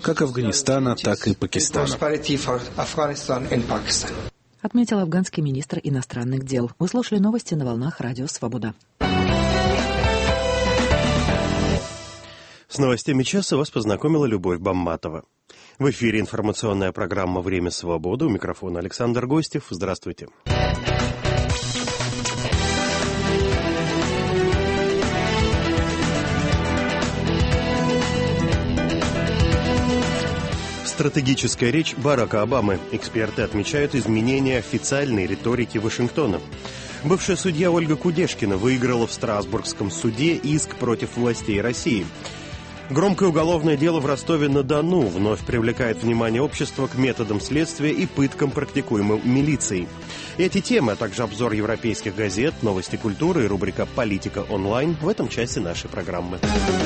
как Афганистана, так и Пакистана. Отметил афганский министр иностранных дел. Вы слушали новости на волнах Радио Свобода. С новостями часа вас познакомила Любовь Бамматова. В эфире информационная программа «Время свободы». У микрофона Александр Гостев. Здравствуйте. Стратегическая речь Барака Обамы. Эксперты отмечают изменения официальной риторики Вашингтона. Бывшая судья Ольга Кудешкина выиграла в Страсбургском суде иск против властей России. Громкое уголовное дело в Ростове-на-Дону вновь привлекает внимание общества к методам следствия и пыткам, практикуемым милицией. Эти темы, а также обзор европейских газет, новости культуры и рубрика «Политика онлайн» в этом часе нашей программы.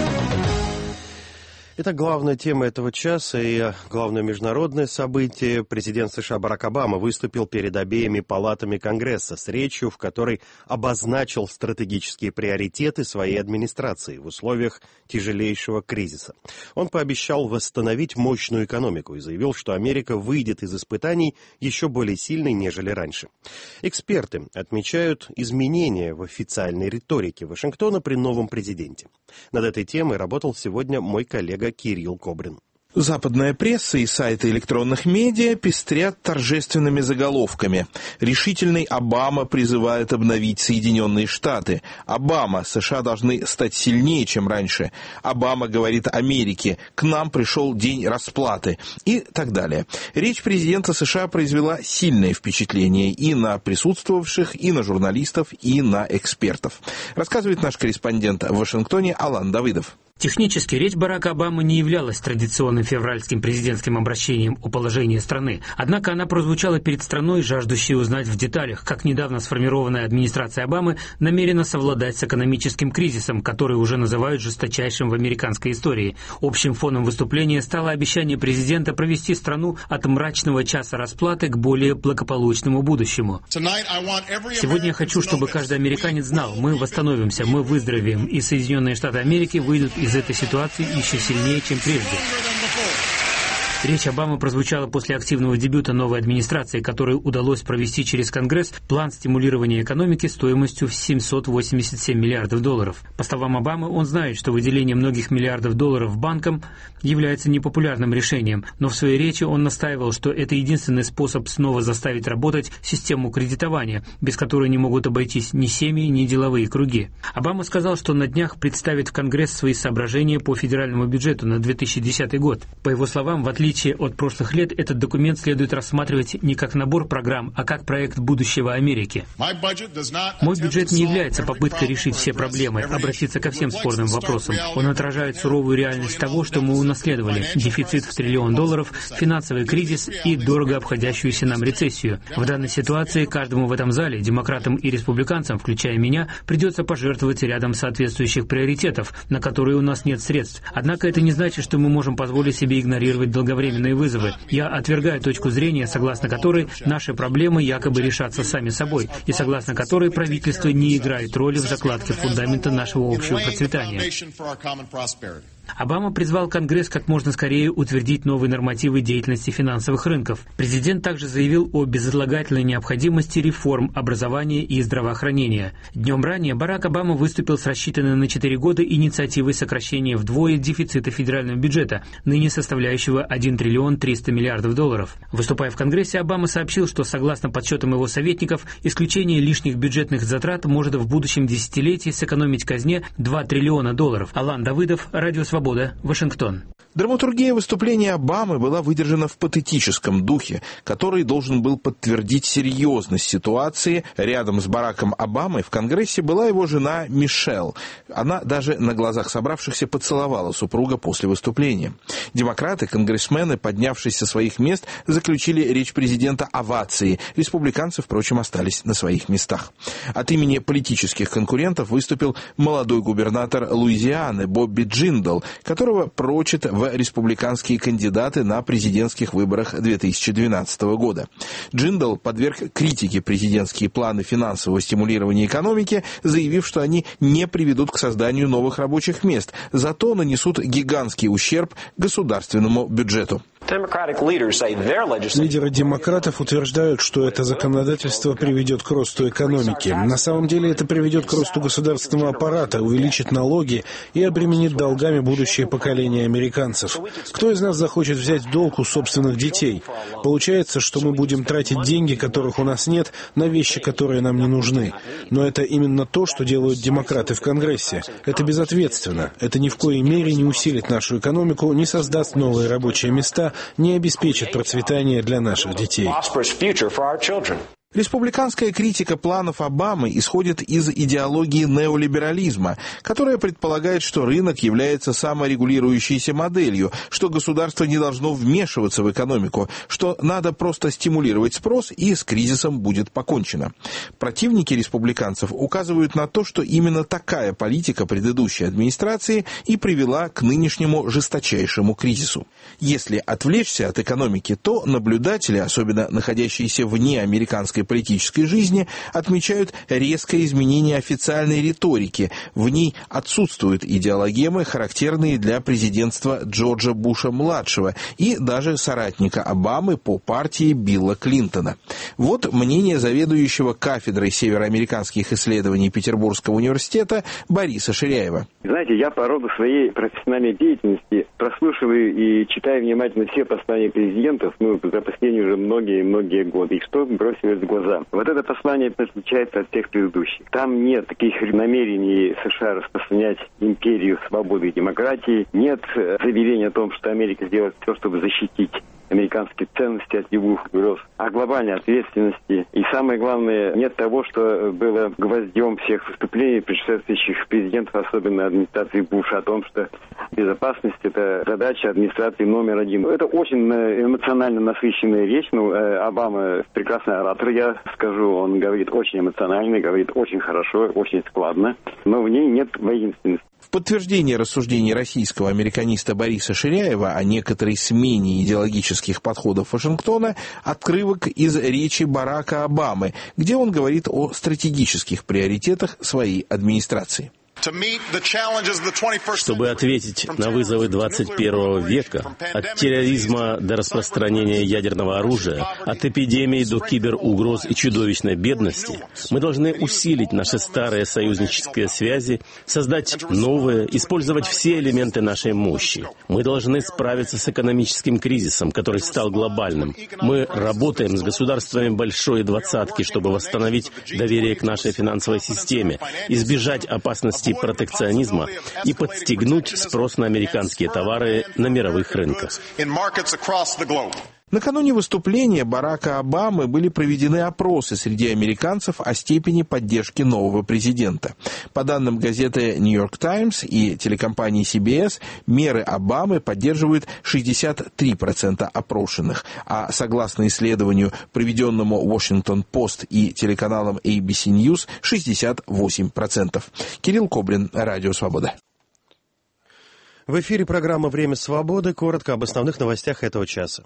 Итак, главная тема этого часа и главное международное событие. Президент США Барак Обама выступил перед обеими палатами Конгресса с речью, в которой обозначил стратегические приоритеты своей администрации в условиях тяжелейшего кризиса. Он пообещал восстановить мощную экономику и заявил, что Америка выйдет из испытаний еще более сильной, нежели раньше. Эксперты отмечают изменения в официальной риторике Вашингтона при новом президенте. Над этой темой работал сегодня мой коллега Кирилл Кобрин. Западная пресса и сайты электронных медиа пестрят торжественными заголовками. Решительный Обама призывает обновить Соединенные Штаты. Обама, США должны стать сильнее, чем раньше. Обама говорит Америке, к нам пришел день расплаты. И так далее. Речь президента США произвела сильное впечатление и на присутствовавших, и на журналистов, и на экспертов. Рассказывает наш корреспондент в Вашингтоне Алан Давыдов. Технически речь Барака Обамы не являлась традиционным февральским президентским обращением о положении страны. Однако она прозвучала перед страной, жаждущей узнать в деталях, как недавно сформированная администрация Обамы намерена совладать с экономическим кризисом, который уже называют жесточайшим в американской истории. Общим фоном выступления стало обещание президента провести страну от мрачного часа расплаты к более благополучному будущему. Сегодня я хочу, чтобы каждый американец знал, мы восстановимся, мы выздоровеем, и Соединенные Штаты Америки выйдут из этой ситуации еще сильнее, чем прежде. Речь Обамы прозвучала после активного дебюта новой администрации, которой удалось провести через Конгресс план стимулирования экономики стоимостью в $787 миллиардов. По словам Обамы, он знает, что выделение многих миллиардов долларов банкам является непопулярным решением, но в своей речи он настаивал, что это единственный способ снова заставить работать систему кредитования, без которой не могут обойтись ни семьи, ни деловые круги. Обама сказал, что на днях представит в Конгресс свои соображения по федеральному бюджету на 2010 год. По его словам, в отличие от прошлых лет, этот документ следует рассматривать не как набор программ, а как проект будущего Америки. Мой бюджет не является попыткой решить все проблемы, обратиться ко всем спорным вопросам. Он отражает суровую реальность того, что мы унаследовали. Дефицит в $1 триллион, финансовый кризис и дорого обходящуюся нам рецессию. В данной ситуации каждому в этом зале, демократам и республиканцам, включая меня, придется пожертвовать рядом соответствующих приоритетов, на которые у нас нет средств. Однако это не значит, что мы можем позволить себе игнорировать долговременные вызовы. Я отвергаю точку зрения, согласно которой наши проблемы якобы решатся сами собой, и согласно которой правительство не играет роли в закладке фундамента нашего общего процветания. Обама призвал Конгресс как можно скорее утвердить новые нормативы деятельности финансовых рынков. Президент также заявил о безотлагательной необходимости реформ образования и здравоохранения. Днем ранее Барак Обама выступил с рассчитанной на 4 года инициативой сокращения вдвое дефицита федерального бюджета, ныне составляющего $1 триллион 300 миллиардов долларов. Выступая в Конгрессе, Обама сообщил, что, согласно подсчетам его советников, исключение лишних бюджетных затрат может в будущем десятилетии сэкономить казне $2 триллиона. Алан Давыдов, Радио Свобода, Вашингтон. Драматургия выступления Обамы была выдержана в патетическом духе, который должен был подтвердить серьезность ситуации. Рядом с Бараком Обамой в Конгрессе была его жена Мишель. Она даже на глазах собравшихся поцеловала супруга после выступления. Демократы, конгрессмены, поднявшись со своих мест, заключили речь президента овацией. Республиканцы, впрочем, остались на своих местах. От имени политических конкурентов выступил молодой губернатор Луизианы Бобби Джиндал. которого прочат в республиканские кандидаты на президентских выборах 2012 года. Джиндал подверг критике президентские планы финансового стимулирования экономики, заявив, что они не приведут к созданию новых рабочих мест, зато нанесут гигантский ущерб государственному бюджету. Лидеры демократов утверждают, что это законодательство приведет к росту экономики. На самом деле это приведет к росту государственного аппарата, увеличит налоги и обременит долгами будущее поколение американцев. Кто из нас захочет взять в долг у собственных детей? Получается, что мы будем тратить деньги, которых у нас нет, на вещи, которые нам не нужны. Но это именно то, что делают демократы в Конгрессе. Это безответственно. Это ни в коей мере не усилит нашу экономику, не создаст новые рабочие места, не обеспечит процветание для наших детей. Республиканская критика планов Обамы исходит из идеологии неолиберализма, которая предполагает, что рынок является саморегулирующейся моделью, что государство не должно вмешиваться в экономику, что надо просто стимулировать спрос, и с кризисом будет покончено. Противники республиканцев указывают на то, что именно такая политика предыдущей администрации и привела к нынешнему жесточайшему кризису. Если отвлечься от экономики, то наблюдатели, особенно находящиеся вне американской политической жизни, отмечают резкое изменение официальной риторики. В ней отсутствуют идеологемы, характерные для президентства Джорджа Буша-младшего и даже соратника Обамы по партии Билла Клинтона. Вот мнение заведующего кафедрой североамериканских исследований Петербургского университета Бориса Ширяева. Знаете, я по роду своей профессиональной деятельности прослушиваю и читаю внимательно все послания президентов, за последние уже многие годы. И что бросилось в глаза? Вот это послание отличается от всех предыдущих. Там нет таких намерений США распространять империю свободы и демократии, нет заявления о том, что Америка сделает все, чтобы защитить американские ценности от любых угроз, а глобальной ответственности. И самое главное, нет того, что было гвоздем всех выступлений предшествующих президентов, особенно администрации Буша, о том, что безопасность – это задача администрации номер один. Это очень эмоционально насыщенная речь. Обама прекрасный оратор, я скажу. Он говорит очень эмоционально, говорит очень хорошо, очень складно, но в ней нет воинственности. В подтверждение рассуждений российского американиста Бориса Ширяева о некоторой смене идеологических подходов Вашингтона отрывок из речи Барака Обамы, где он говорит о стратегических приоритетах своей администрации. Чтобы ответить на вызовы 21 века, от терроризма до распространения ядерного оружия, от эпидемий до киберугроз и чудовищной бедности, мы должны усилить наши старые союзнические связи, создать новые, использовать все элементы нашей мощи. Мы должны справиться с экономическим кризисом, который стал глобальным. Мы работаем с государствами большой двадцатки, чтобы восстановить доверие к нашей финансовой системе, избежать опасности протекционизма и подстегнуть спрос на американские товары на мировых рынках. Накануне выступления Барака Обамы были проведены опросы среди американцев о степени поддержки нового президента. По данным газеты New York Times и телекомпании CBS, меры Обамы поддерживают 63% опрошенных, а согласно исследованию, проведенному Washington Post и телеканалом ABC News, 68%. Кирилл Кобрин, Радио Свобода. В эфире программа «Время свободы». Коротко об основных новостях этого часа.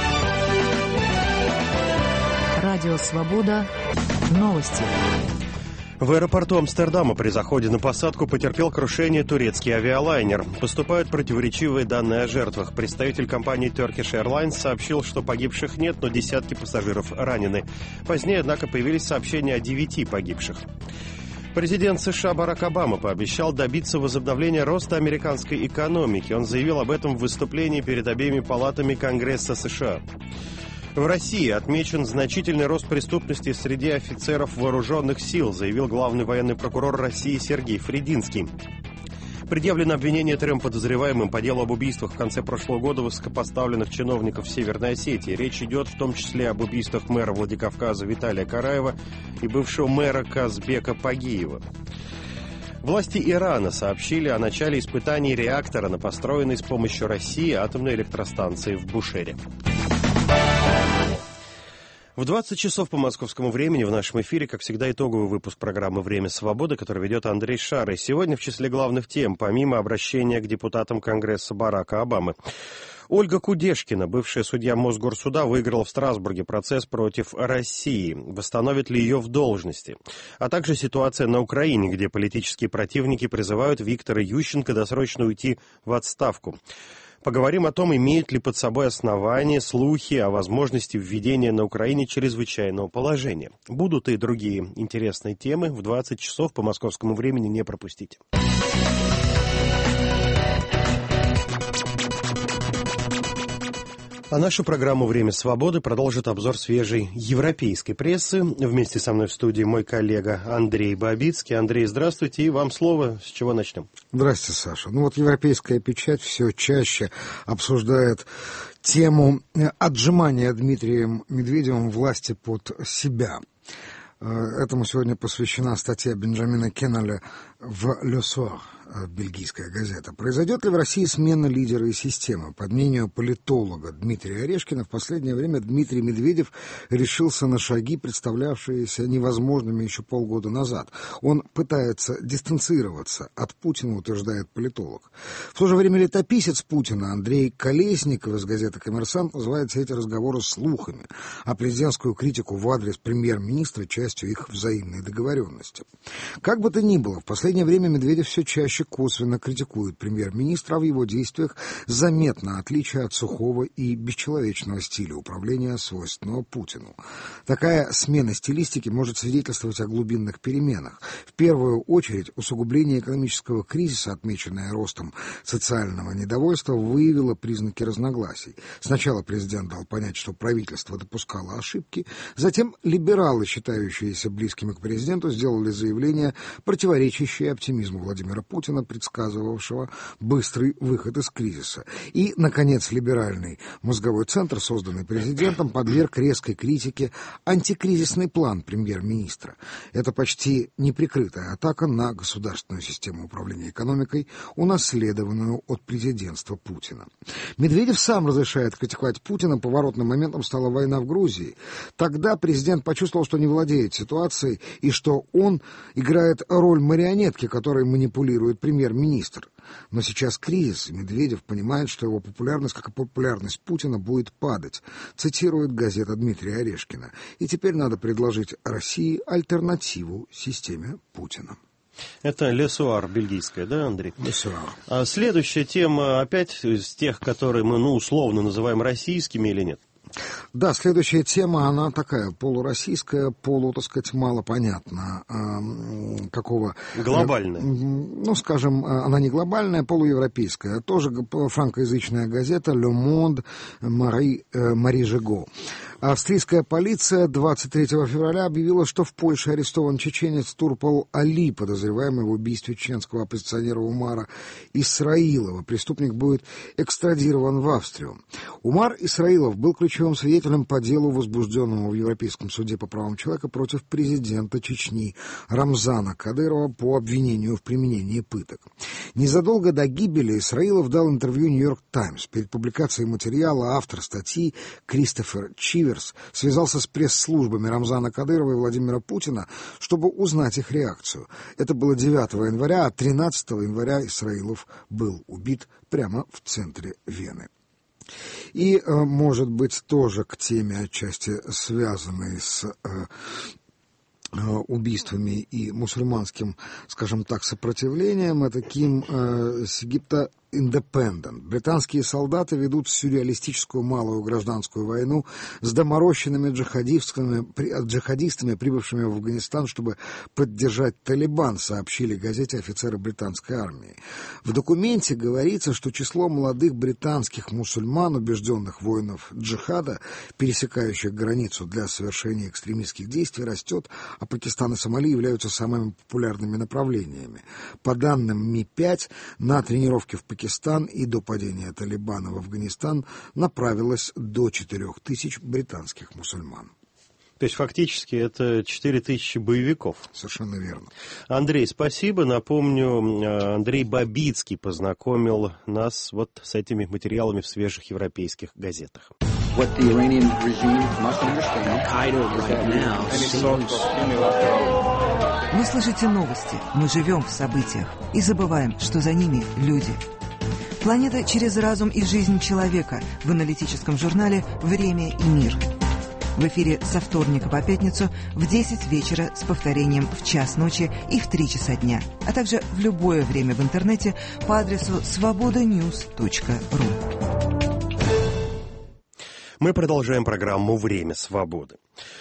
Радио «Свобода». Новости. В аэропорту Амстердама при заходе на посадку потерпел крушение турецкий авиалайнер. Поступают противоречивые данные о жертвах. Представитель компании Turkish Airlines сообщил, что погибших нет, но десятки пассажиров ранены. Позднее, однако, появились сообщения о 9 погибших. Президент США Барак Обама пообещал добиться возобновления роста американской экономики. Он заявил об этом в выступлении перед обеими палатами Конгресса США. В России отмечен значительный рост преступности среди офицеров вооруженных сил, заявил главный военный прокурор России Сергей Фрединский. Предъявлено обвинение 3 подозреваемым по делу об убийствах в конце прошлого года высокопоставленных чиновников Северной Осетии. Речь идет в том числе об убийствах мэра Владикавказа Виталия Караева и бывшего мэра Казбека Пагиева. Власти Ирана сообщили о начале испытаний реактора на построенной с помощью России атомной электростанции в Бушере. В 20 часов по московскому времени в нашем эфире, как всегда, итоговый выпуск программы «Время свободы», который ведет Андрей Шар. И сегодня в числе главных тем, помимо обращения к депутатам Конгресса Барака Обамы, Ольга Кудешкина, бывшая судья Мосгорсуда, выиграла в Страсбурге процесс против России. Восстановит ли ее в должности? А также ситуация на Украине, где политические противники призывают Виктора Ющенко досрочно уйти в отставку. Поговорим о том, имеют ли под собой основания слухи о возможности введения на Украине чрезвычайного положения. Будут и другие интересные темы. В 20 часов по московскому времени не пропустите. А нашу программу «Время свободы» продолжит обзор свежей европейской прессы. Вместе со мной в студии мой коллега Андрей Бабицкий. Андрей, здравствуйте, и вам слово. С чего начнем? Здравствуйте, Саша. Европейская печать все чаще обсуждает тему отжимания Дмитрием Медведевым власти под себя. Этому сегодня посвящена статья Бенджамина Кеннеля в «Le Soir», бельгийская газета. Произойдет ли в России смена лидера и системы? По мнению политолога Дмитрия Орешкина, в последнее время Дмитрий Медведев решился на шаги, представлявшиеся невозможными еще полгода назад. Он пытается дистанцироваться от Путина, утверждает политолог. В то же время летописец Путина Андрей Колесников из газеты «Коммерсант» называет все эти разговоры слухами, а президентскую критику в адрес премьер-министра частью их взаимной договоренности. Как бы то ни было, в последнее время Медведев все чаще косвенно критикует премьер-министра, а в его действиях заметно отличие от сухого и бесчеловечного стиля управления, свойственного Путину. Такая смена стилистики может свидетельствовать о глубинных переменах. В первую очередь, усугубление экономического кризиса, отмеченное ростом социального недовольства, выявило признаки разногласий. Сначала президент дал понять, что правительство допускало ошибки, затем либералы, считающиеся близкими к президенту, сделали заявление, противоречащее оптимизму Владимира Путина, предсказывавшего быстрый выход из кризиса. И, наконец, либеральный мозговой центр, созданный президентом, подверг резкой критике антикризисный план премьер-министра. Это почти неприкрытая атака на государственную систему управления экономикой, унаследованную от президентства Путина. Медведев сам разрешает критиковать Путина. Поворотным моментом стала война в Грузии. Тогда президент почувствовал, что не владеет ситуацией и что он играет роль марионетки, которой манипулирует премьер-министр. Но сейчас кризис, и Медведев понимает, что его популярность, как и популярность Путина, будет падать, цитирует газета Дмитрия Орешкина. И теперь надо предложить России альтернативу системе Путина. Это «Le Soir» бельгийская, да, Андрей? «Le Soir». А следующая тема опять из тех, которые мы, условно называем российскими или нет? Да, следующая тема, она такая полуроссийская, так сказать, малопонятно какого... Глобальная. Скажем, она не глобальная, полуевропейская. Тоже франкоязычная газета «Le Monde», Мари Жиго. Австрийская полиция 23 февраля объявила, что в Польше арестован чеченец Турпал Али, подозреваемый в убийстве чеченского оппозиционера Умара Исраилова. Преступник будет экстрадирован в Австрию. Умар Исраилов был ключевым свидетелем по делу, возбужденному в Европейском суде по правам человека против президента Чечни Рамзана Кадырова по обвинению в применении пыток. Незадолго до гибели Исраилов дал интервью «Нью-Йорк Таймс». Перед публикацией материала автор статьи Кристофер Чиверс связался с пресс-службами Рамзана Кадырова и Владимира Путина, чтобы узнать их реакцию. Это было 9 января, а 13 января Исраилов был убит прямо в центре Вены. И, может быть, тоже к теме отчасти связанной с убийствами и мусульманским, скажем так, сопротивлением, это Ким с Египта Independent. Британские солдаты ведут сюрреалистическую малую гражданскую войну с доморощенными джихадистами, прибывшими в Афганистан, чтобы поддержать Талибан, сообщили газете офицеры британской армии. В документе говорится, что число молодых британских мусульман, убежденных воинов джихада, пересекающих границу для совершения экстремистских действий, растет, а Пакистан и Сомали являются самыми популярными направлениями. По данным Ми-5, на тренировки в Пакистан и до падения Талибана в Афганистан направилось до 4000 британских мусульман. То есть фактически это 4000 боевиков. Совершенно верно. Андрей, спасибо. Напомню, Андрей Бабицкий познакомил нас вот с этими материалами в свежих европейских газетах. Вы слышите новости, мы живем в событиях и забываем, что за ними люди. Планета через разум и жизнь человека в аналитическом журнале «Время и мир». В эфире со вторника по пятницу в 10 вечера с повторением в час ночи и в 3 часа дня, а также в любое время в интернете по адресу svobodanews.ru. Мы продолжаем программу «Время свободы».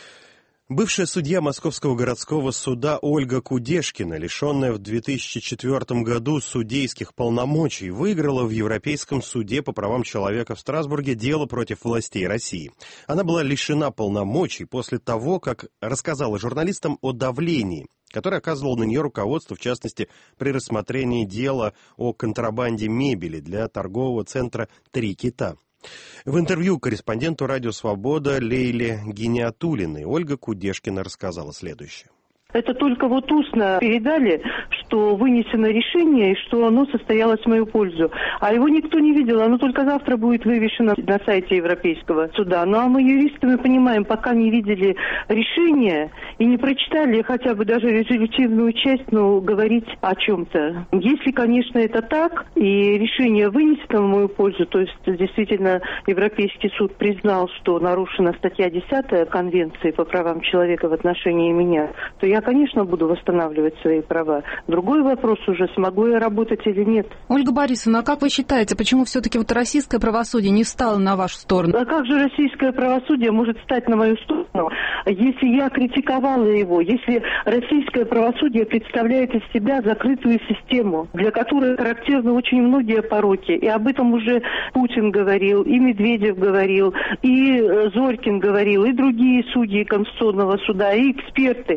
Бывшая судья Московского городского суда Ольга Кудешкина, лишенная в 2004 году судейских полномочий, выиграла в Европейском суде по правам человека в Страсбурге дело против властей России. Она была лишена полномочий после того, как рассказала журналистам о давлении, которое оказывало на нее руководство, в частности, при рассмотрении дела о контрабанде мебели для торгового центра «Три кита». В интервью корреспонденту «Радио Свобода» Лейле Гиниатуллиной Ольга Кудешкина рассказала следующее. Это только вот устно передали, что вынесено решение и что оно состоялось в мою пользу. А его никто не видел, оно только завтра будет вывешено на сайте Европейского суда. Ну а мы, юристы, мы понимаем, пока не видели решения и не прочитали хотя бы даже резолютивную часть, но говорить о чем-то. Если, конечно, это так, и решение вынесено в мою пользу, то есть действительно Европейский суд признал, что нарушена статья 10 Конвенции по правам человека в отношении меня, то я, конечно, буду восстанавливать свои права. Другой вопрос уже, смогу я работать или нет. Ольга Борисовна, а как вы считаете, почему все-таки вот российское правосудие не встало на вашу сторону? А как же российское правосудие может встать на мою сторону, если я критиковала его, если российское правосудие представляет из себя закрытую систему, для которой характерны очень многие пороки. И об этом уже Путин говорил, и Медведев говорил, и Зорькин говорил, и другие судьи Конституционного суда, и эксперты,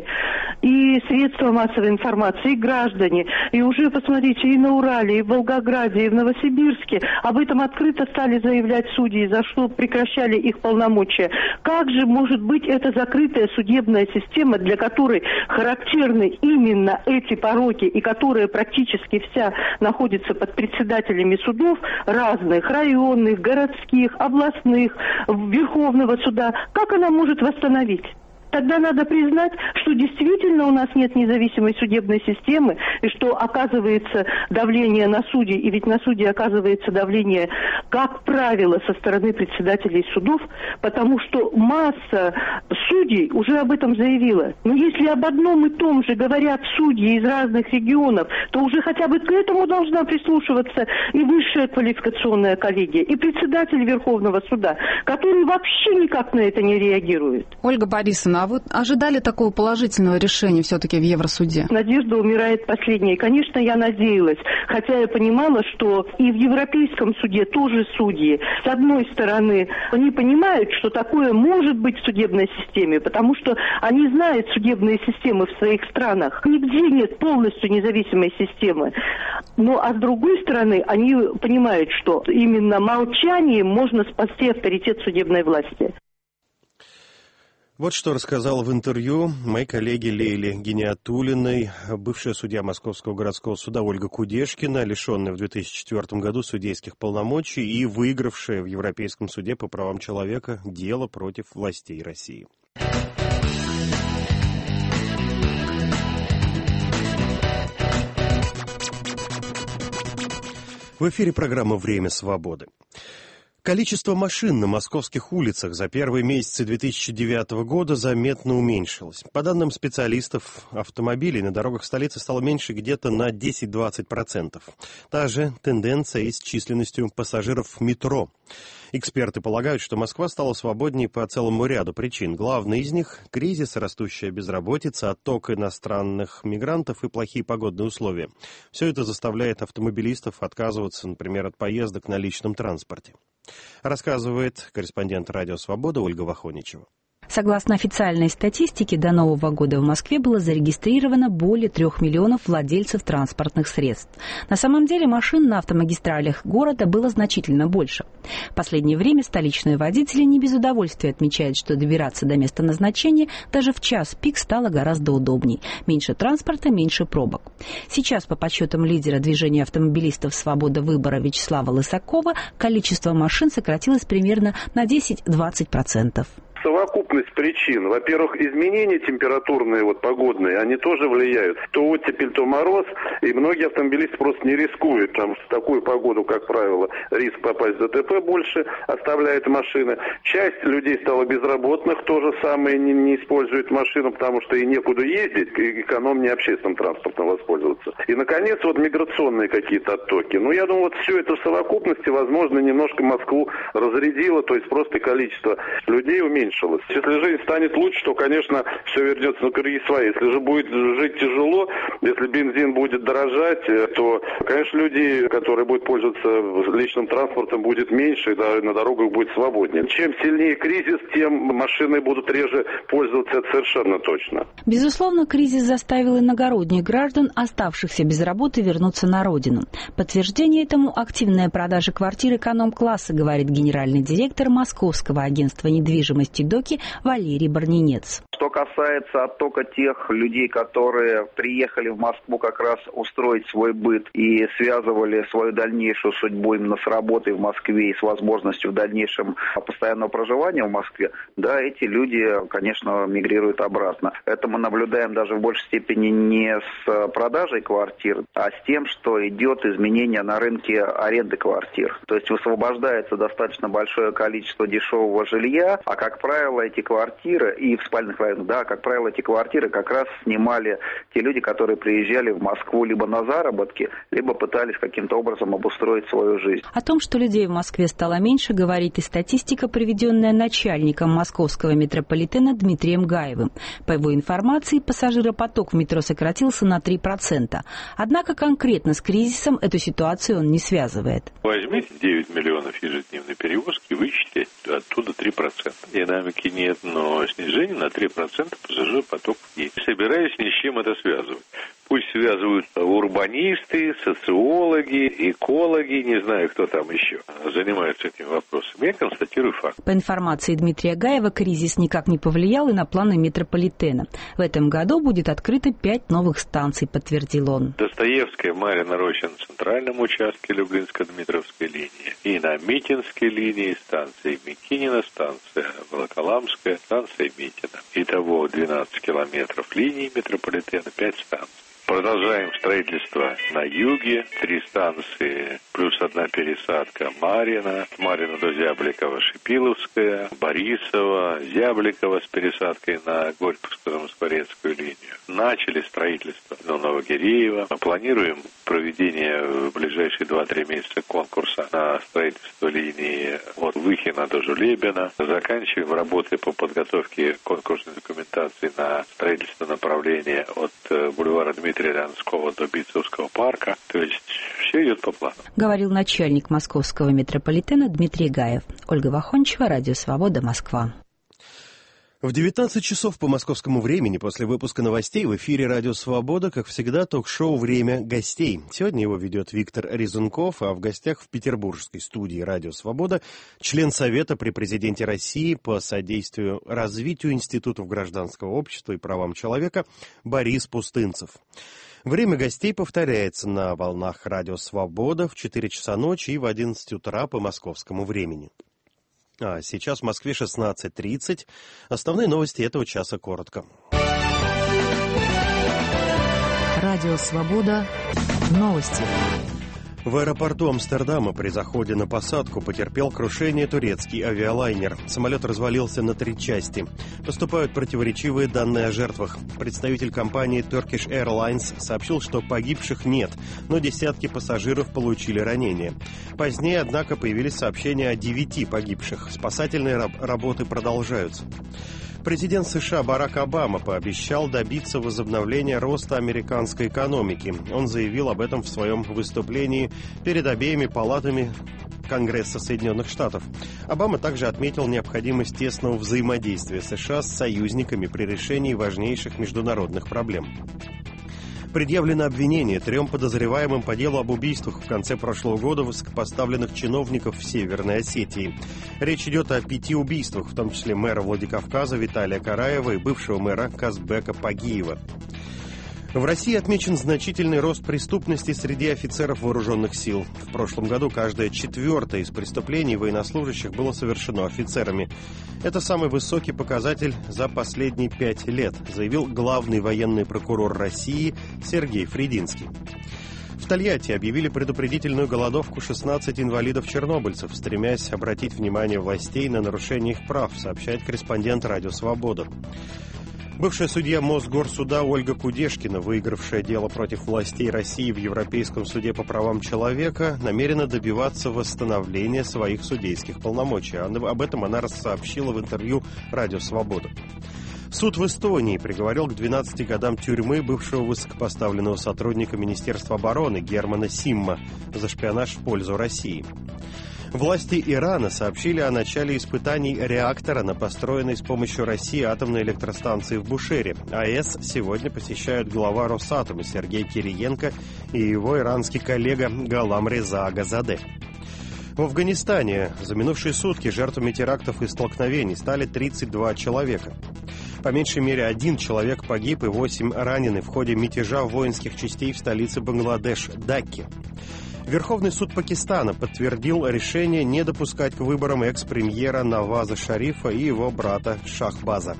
и средства массовой информации, и граждане. И уже, посмотрите, и на Урале, и в Волгограде, и в Новосибирске об этом открыто стали заявлять судьи, за что прекращали их полномочия. Как же может быть эта закрытая судебная система, для которой характерны именно эти пороки, и которая практически вся находится под председателями судов разных, районных, городских, областных, Верховного суда, как она может восстановить? Тогда надо признать, что действительно у нас нет независимой судебной системы, и что оказывается давление на судей, и ведь на судей оказывается давление, как правило, со стороны председателей судов, потому что масса судей уже об этом заявила. Но если об одном и том же говорят судьи из разных регионов, то уже хотя бы к этому должна прислушиваться и высшая квалификационная коллегия, и председатель Верховного суда, который вообще никак на это не реагирует. Ольга Борисовна, а вы ожидали такого положительного решения все-таки в Евросуде? Надежда умирает последней. Конечно, я надеялась, хотя я понимала, что и в Европейском суде тоже судьи, с одной стороны, они понимают, что такое может быть в судебной системе, потому что они знают судебные системы в своих странах. Нигде нет полностью независимой системы. Ну, а с другой стороны, они понимают, что именно молчанием можно спасти авторитет судебной власти. Вот что рассказала в интервью моей коллеге Лейле Гиниатуллиной бывшая судья Московского городского суда Ольга Кудешкина, лишенная в 2004 году судейских полномочий и выигравшая в Европейском суде по правам человека дело против властей России. В эфире программа «Время свободы». Количество машин на московских улицах за первые месяцы 2009 года заметно уменьшилось. По данным специалистов, автомобилей на дорогах столицы стало меньше где-то на 10-20%. Та же тенденция и с численностью пассажиров в метро. Эксперты полагают, что Москва стала свободнее по целому ряду причин. Главный из них – кризис, растущая безработица, отток иностранных мигрантов и плохие погодные условия. Все это заставляет автомобилистов отказываться, например, от поездок на личном транспорте. Рассказывает корреспондент «Радио Свобода» Ольга Вахоничева. Согласно официальной статистике, до Нового года в Москве было зарегистрировано более 3 миллионов владельцев транспортных средств. На самом деле машин на автомагистралях города было значительно больше. В последнее время столичные водители не без удовольствия отмечают, что добираться до места назначения даже в час пик стало гораздо удобней. Меньше транспорта, меньше пробок. Сейчас, по подсчетам лидера движения автомобилистов «Свобода выбора» Вячеслава Лысакова, количество машин сократилось примерно на 10-20%. Совокупность причин. Во-первых, изменения температурные, погодные, они тоже влияют. То оттепель, то мороз, и многие автомобилисты просто не рискуют, потому что в такую погоду, как правило, риск попасть в ДТП больше оставляет машины. Часть людей стала безработных, то же самое не использует машину, потому что и некуда ездить, и экономнее общественным транспортом воспользоваться. И, наконец, миграционные какие-то оттоки. Я думаю, все это в совокупности, возможно, немножко Москву разрядило, то есть просто количество людей уменьшилось. Если жизнь станет лучше, то, конечно, все вернется на круги свои. Если же будет жить тяжело, если бензин будет дорожать, то, конечно, люди, которые будут пользоваться личным транспортом, будет меньше, и на дорогах будет свободнее. Чем сильнее кризис, тем машины будут реже пользоваться, это совершенно точно. Безусловно, кризис заставил иногородних граждан, оставшихся без работы, вернуться на родину. Подтверждение этому — активная продажа квартир эконом-класса, говорит генеральный директор Московского агентства недвижимости «Доки» Валерий Барнинец. Что касается оттока тех людей, которые приехали в Москву как раз устроить свой быт и связывали свою дальнейшую судьбу именно с работой в Москве и с возможностью в дальнейшем постоянного проживания в Москве, да, эти люди, конечно, мигрируют обратно. Это мы наблюдаем даже в большей степени не с продажей квартир, а с тем, что идет изменение на рынке аренды квартир. То есть высвобождается достаточно большое количество дешевого жилья, а, как правило, эти квартиры и в спальных районах, да, как правило, эти квартиры как раз снимали те люди, которые приезжали в Москву либо на заработки, либо пытались каким-то образом обустроить свою жизнь. О том, что людей в Москве стало меньше, говорит и статистика, приведенная начальником московского метрополитена Дмитрием Гаевым. По его информации, пассажиропоток в метро сократился на 3%. Однако конкретно с кризисом эту ситуацию он не связывает. Возьмите 9 миллионов ежедневной перевозки, вычтите оттуда 3%. Динамики нет, но снижение на 3% пассажиропоток есть. Не собираюсь ни с чем это связывать. Пусть связывают урбанисты, социологи, экологи, не знаю, кто там еще занимаются этими вопросами. Я констатирую факт. По информации Дмитрия Гаева, кризис никак не повлиял и на планы метрополитена. В этом году будет открыто 5 новых станций, подтвердил он. Достоевская, Марьина Роща на центральном участке Люблинско-Дмитровской линии, и на Митинской линии станция Микинина, станция Волоколамская, станция Митина. Итого 12 километров линии метрополитена, 5 станций. Продолжаем строительство на юге. 3 станции плюс 1 пересадка Марьина. Марьина до Зябликова, Шипиловская, Борисова, Зябликова с пересадкой на Горьковско-Замоскворецкую линию. Начали строительство на Новогиреева. Планируем проведение в ближайшие 2-3 месяца конкурса на строительство линии от Выхина до Жулебина. Заканчиваем работы по подготовке конкурсной документации на строительство направления от бульвара Дмитрия Лянского до Битцевского парка. То есть все идет по плану. Говорил начальник московского метрополитена Дмитрий Гаев. Ольга Вахончева, Радио Свобода, Москва. В 19 часов по московскому времени после выпуска новостей в эфире «Радио Свобода», как всегда, ток-шоу «Время гостей». Сегодня его ведет Виктор Резунков, а в гостях в петербургской студии «Радио Свобода» член Совета при президенте России по содействию развитию институтов гражданского общества и правам человека Борис Пустынцев. Время гостей повторяется на волнах «Радио Свобода» в 4 часа ночи и в 11 утра по московскому времени. А сейчас в Москве 16:30. Основные новости этого часа коротко. Радио Свобода. Новости. В аэропорту Амстердама при заходе на посадку потерпел крушение турецкий авиалайнер. Самолет развалился на 3 части. Поступают противоречивые данные о жертвах. Представитель компании Turkish Airlines сообщил, что погибших нет, но десятки пассажиров получили ранения. Позднее, однако, появились сообщения о 9 погибших. Спасательные работы продолжаются. Президент США Барак Обама пообещал добиться возобновления роста американской экономики. Он заявил об этом в своем выступлении перед обеими палатами Конгресса Соединенных Штатов. Обама также отметил необходимость тесного взаимодействия США с союзниками при решении важнейших международных проблем. Предъявлено обвинение 3 подозреваемым по делу об убийствах в конце прошлого года высокопоставленных чиновников в Северной Осетии. Речь идет о 5 убийствах, в том числе мэра Владикавказа Виталия Караева и бывшего мэра Казбека Пагиева. В России отмечен значительный рост преступности среди офицеров вооруженных сил. В прошлом году каждое 4-е из преступлений военнослужащих было совершено офицерами. Это самый высокий показатель за последние 5 лет, заявил главный военный прокурор России Сергей Фридинский. В Тольятти объявили предупредительную голодовку 16 инвалидов-чернобыльцев, стремясь обратить внимание властей на нарушение их прав, сообщает корреспондент «Радио Свобода». Бывшая судья Мосгорсуда Ольга Кудешкина, выигравшая дело против властей России в Европейском суде по правам человека, намерена добиваться восстановления своих судейских полномочий. Об этом она сообщила в интервью «Радио Свобода». Суд в Эстонии приговорил к 12 годам тюрьмы бывшего высокопоставленного сотрудника Министерства обороны Германа Симма за шпионаж в пользу России. Власти Ирана сообщили о начале испытаний реактора на построенной с помощью России атомной электростанции в Бушере. АЭС сегодня посещают глава Росатома Сергей Кириенко и его иранский коллега Галам Реза Агазаде. В Афганистане за минувшие сутки жертвами терактов и столкновений стали 32 человека. По меньшей мере 1 человек погиб и 8 ранены в ходе мятежа воинских частей в столице Бангладеш Дакке. Верховный суд Пакистана подтвердил решение не допускать к выборам экс-премьера Наваза Шарифа и его брата Шахбаза.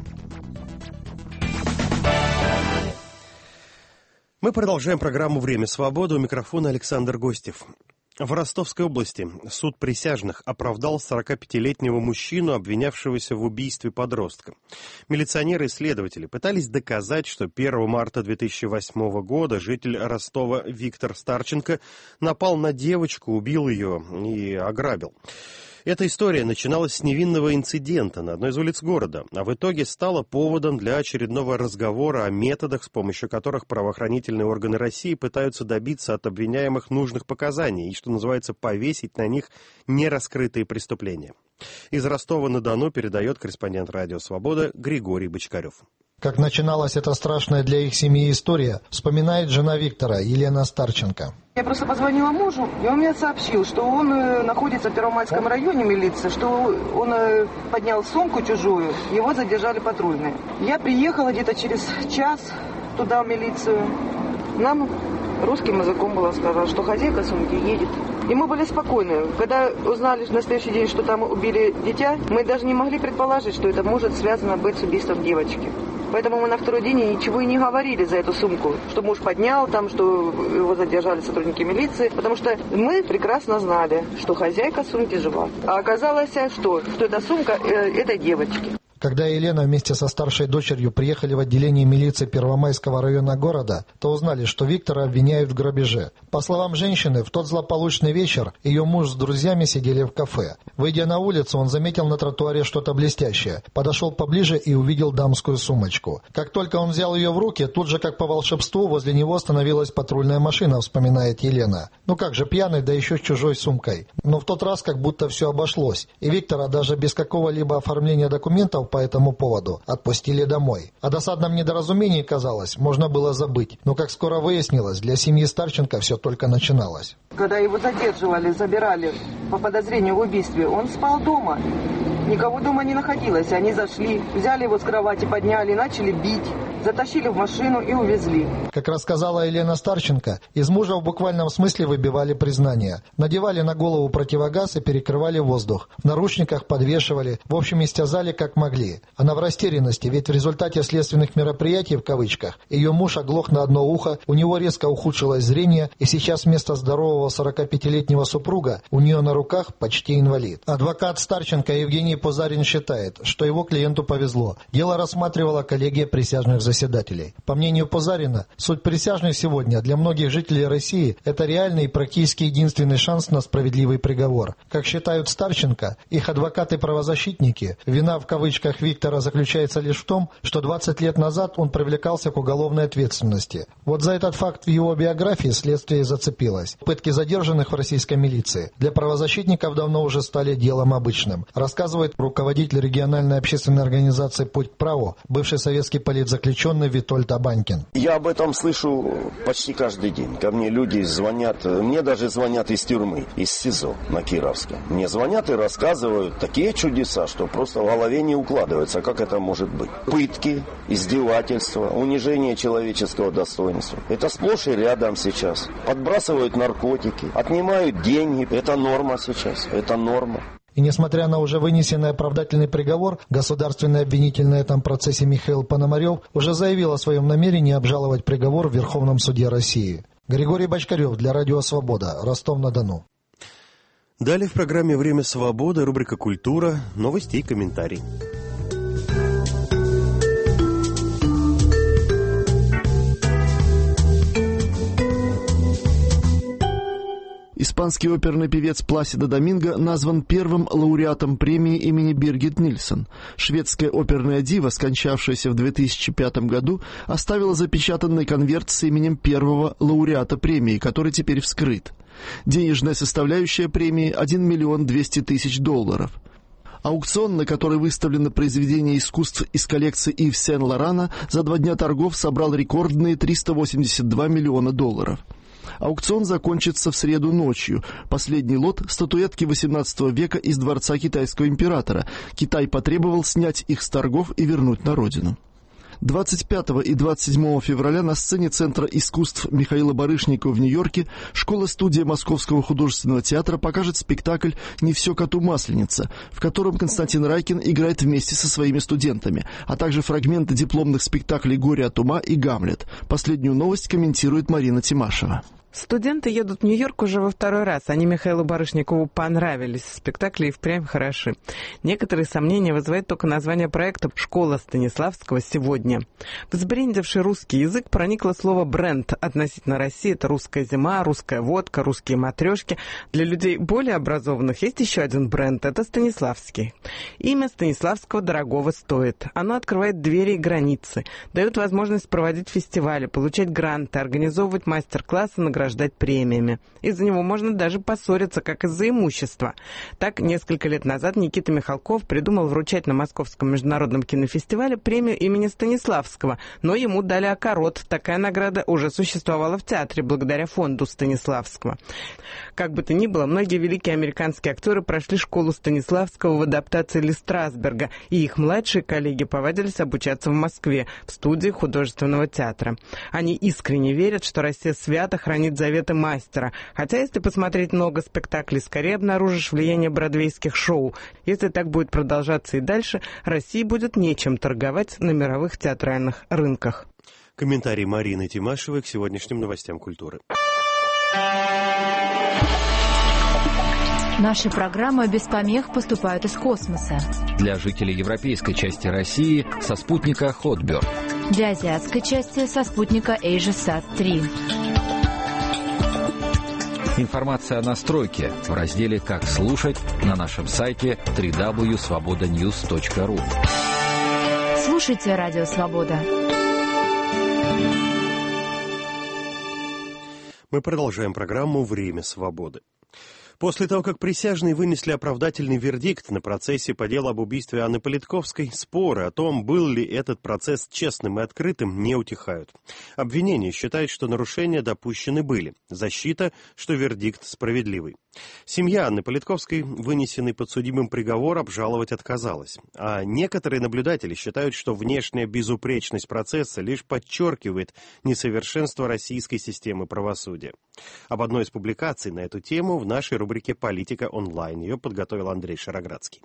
Мы продолжаем программу «Время свободы». У микрофона Александр Гостев. В Ростовской области суд присяжных оправдал 45-летнего мужчину, обвинявшегося в убийстве подростка. Милиционеры и следователи пытались доказать, что 1 марта 2008 года житель Ростова Виктор Старченко напал на девочку, убил ее и ограбил. Эта история начиналась с невинного инцидента на одной из улиц города, а в итоге стала поводом для очередного разговора о методах, с помощью которых правоохранительные органы России пытаются добиться от обвиняемых нужных показаний и, что называется, повесить на них нераскрытые преступления. Из Ростова-на-Дону передает корреспондент «Радио Свобода» Григорий Бочкарев. Как начиналась эта страшная для их семьи история, вспоминает жена Виктора, Елена Старченко. Я просто позвонила мужу, и он мне сообщил, что он находится в Первомайском районе милиции, что он поднял сумку чужую, его задержали патрульные. Я приехала где-то через час туда, в милицию. Нам русским языком было сказано, что хозяйка сумки едет. И мы были спокойны. Когда узнали на следующий день, что там убили дитя, мы даже не могли предположить, что это может связано быть с убийством девочки. Поэтому мы на второй день ничего и не говорили за эту сумку, что муж поднял там, что его задержали сотрудники милиции, потому что мы прекрасно знали, что хозяйка сумки жива. А оказалось, что эта сумка этой девочки. Когда Елена вместе со старшей дочерью приехали в отделение милиции Первомайского района города, то узнали, что Виктора обвиняют в грабеже. По словам женщины, в тот злополучный вечер ее муж с друзьями сидели в кафе. Выйдя на улицу, он заметил на тротуаре что-то блестящее, подошел поближе и увидел дамскую сумочку. Как только он взял ее в руки, тут же, как по волшебству, возле него остановилась патрульная машина, вспоминает Елена. Ну как же, пьяный, да еще с чужой сумкой. Но в тот раз как будто все обошлось, и Виктора даже без какого-либо оформления документов по этому поводу отпустили домой. О досадном недоразумении, казалось, можно было забыть. Но, как скоро выяснилось, для семьи Старченко все только начиналось. Когда его задерживали, забирали по подозрению в убийстве, он спал дома. Никого дома не находилось. Они зашли, взяли его с кровати, подняли, начали бить, затащили в машину и увезли. Как рассказала Елена Старченко, из мужа в буквальном смысле выбивали признание. Надевали на голову противогаз и перекрывали воздух. В наручниках подвешивали, в общем, истязали как могли. Она в растерянности, ведь в результате следственных мероприятий, в кавычках, ее муж оглох на одно ухо, у него резко ухудшилось зрение, и сейчас вместо здорового 45-летнего супруга у нее на руках почти инвалид. Адвокат Старченко Евгений Позарин считает, что его клиенту повезло. Дело рассматривала коллегия присяжных заседателей. По мнению Пузарина, суть присяжных сегодня для многих жителей России – это реальный и практически единственный шанс на справедливый приговор. Как считают Старченко, их адвокаты-правозащитники, вина в кавычках Виктора заключается лишь в том, что 20 лет назад он привлекался к уголовной ответственности. Вот за этот факт в его биографии следствие зацепилось. Пытки задержанных в российской милиции для правозащитников давно уже стали делом обычным, рассказывает руководитель региональной общественной организации «Путь к праву», бывший советский политзаключенный Витольд Абанькин. Я об этом слышу почти каждый день. Ко мне люди звонят, мне даже звонят из тюрьмы, из СИЗО на Кировском. Мне звонят и рассказывают такие чудеса, что просто в голове не укладывается, как это может быть. Пытки, издевательства, унижение человеческого достоинства. Это сплошь и рядом сейчас. Подбрасывают наркотики, отнимают деньги. Это норма сейчас, это норма. И несмотря на уже вынесенный оправдательный приговор, государственный обвинитель на этом процессе Михаил Пономарев уже заявил о своем намерении обжаловать приговор в Верховном суде России. Григорий Бочкарев для Радио Свобода, Ростов-на-Дону. Далее в программе «Время свободы» рубрика «Культура», новости и комментарии. Испанский оперный певец Пласидо Доминго назван первым лауреатом премии имени Биргит Нильсен. Шведская оперная дива, скончавшаяся в 2005 году, оставила запечатанный конверт с именем первого лауреата премии, который теперь вскрыт. Денежная составляющая премии $1 200 000. Аукцион, на который выставлено произведение искусств из коллекции Ив Сен-Лорана, за 2 дня торгов собрал рекордные $382 миллиона. Аукцион закончится в среду ночью. Последний лот – статуэтки XVIII века из дворца китайского императора. Китай потребовал снять их с торгов и вернуть на родину. 25 и 27 февраля на сцене Центра искусств Михаила Барышникова в Нью-Йорке школа-студия Московского художественного театра покажет спектакль «Не все коту масленица», в котором Константин Райкин играет вместе со своими студентами, а также фрагменты дипломных спектаклей «Горе от ума» и «Гамлет». Последнюю новость комментирует Марина Тимашева. Студенты едут в Нью-Йорк уже во второй раз. Они Михаилу Барышникову понравились. Спектакли и впрямь хороши. Некоторые сомнения вызывает только название проекта «Школа Станиславского сегодня». В взбрендивший русский язык проникло слово «бренд». Относительно России это русская зима, русская водка, русские матрешки. Для людей более образованных есть еще один бренд. Это Станиславский. Имя Станиславского дорогого стоит. Оно открывает двери и границы, дает возможность проводить фестивали, получать гранты, организовывать мастер-классы, награждать премиями. Из-за него можно даже поссориться, как из-за имущества. Так, несколько лет назад Никита Михалков придумал вручать на Московском международном кинофестивале премию имени Станиславского, но ему дали окорот. Такая награда уже существовала в театре благодаря фонду Станиславского. Как бы то ни было, многие великие американские актеры прошли школу Станиславского в адаптации Ли Страсберга, и их младшие коллеги повадились обучаться в Москве, в студии художественного театра. Они искренне верят, что Россия свято хранит заветы мастера. Хотя, если посмотреть много спектаклей, скорее обнаружишь влияние бродвейских шоу. Если так будет продолжаться и дальше, России будет нечем торговать на мировых театральных рынках. Комментарий Марины Тимашевой к сегодняшним новостям культуры. Наши программы без помех поступают из космоса. Для жителей европейской части России со спутника Hotbird. Для азиатской части со спутника AsiaSat-3. Информация о настройке в разделе «Как слушать» на нашем сайте www.svobodanews.ru. Слушайте Радио Свобода. Мы продолжаем программу «Время свободы». После того, как присяжные вынесли оправдательный вердикт на процессе по делу об убийстве Анны Политковской, споры о том, был ли этот процесс честным и открытым, не утихают. Обвинение считает, что нарушения допущены были. Защита, что вердикт справедливый. Семья Анны Политковской вынесенный подсудимым приговор обжаловать отказалась. А некоторые наблюдатели считают, что внешняя безупречность процесса лишь подчеркивает несовершенство российской системы правосудия. Об одной из публикаций на эту тему в нашей рубрике «Политика онлайн». Ее подготовил Андрей Шароградский.